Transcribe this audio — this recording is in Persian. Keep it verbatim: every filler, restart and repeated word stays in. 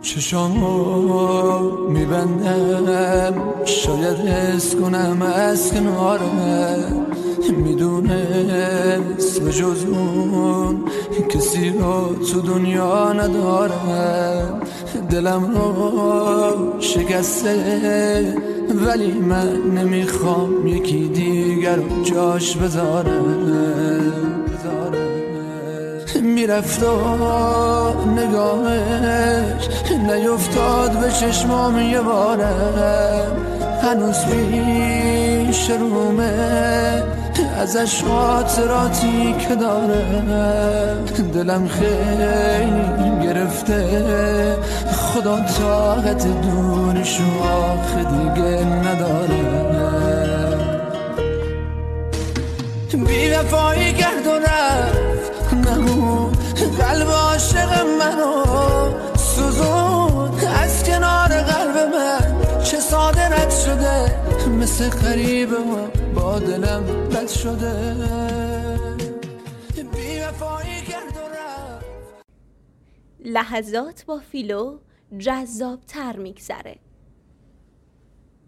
چشامو میبندم شاید حس کنم از کناره، میدونست به جز اون کسی رو تو دنیا نداره. دلم رو شکسته ولی من نمیخوام یکی دیگر رو جاش بذارم. میرفت و نگاهش نیفتاد به چشمام یه بارم، هنوز پیش رومه ازش خاطراتی که دارم. دلم خیلی گرفته خدا طاقت دونشو آخه دیگه نداره. بی وفایی کرد و رفت نمون قلب عاشق منو سوزون از کنار قلب من، چه ساده رد شده مثل غریبه با دلم بد شده. بی وفایی کرد و رفت. لحظات با فیلو جذاب تر میگذره.